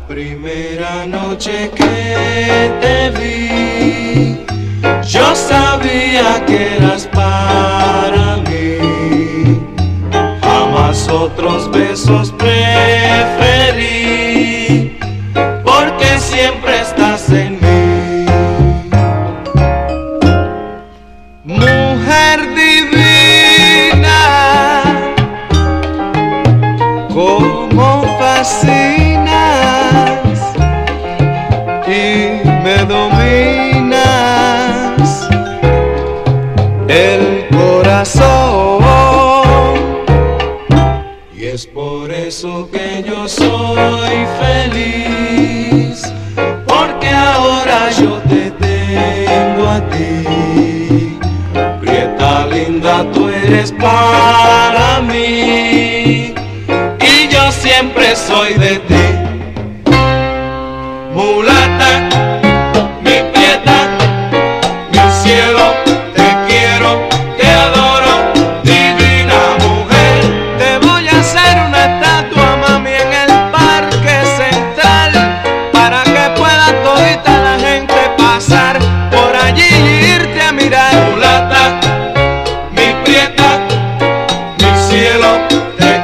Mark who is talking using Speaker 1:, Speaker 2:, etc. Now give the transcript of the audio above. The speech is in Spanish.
Speaker 1: Primera noche que te vi, yo sabía que eras para mí. Jamás otros besos preferí, porque siempre estás en mí. Mujer divina, cómo fascinas y me dominas el corazón, y es por eso que yo soy feliz, porque ahora yo te tengo a ti. Prieta linda, tú eres para mí y yo siempre soy de ti. Mulata, mi prieta, mi cielo, te quiero, te adoro, divina mujer. Te voy a hacer una estatua, mami, en el Parque Central, para que pueda todita la gente pasar por allí y irte a mirar. Mulata, mi prieta, mi cielo, te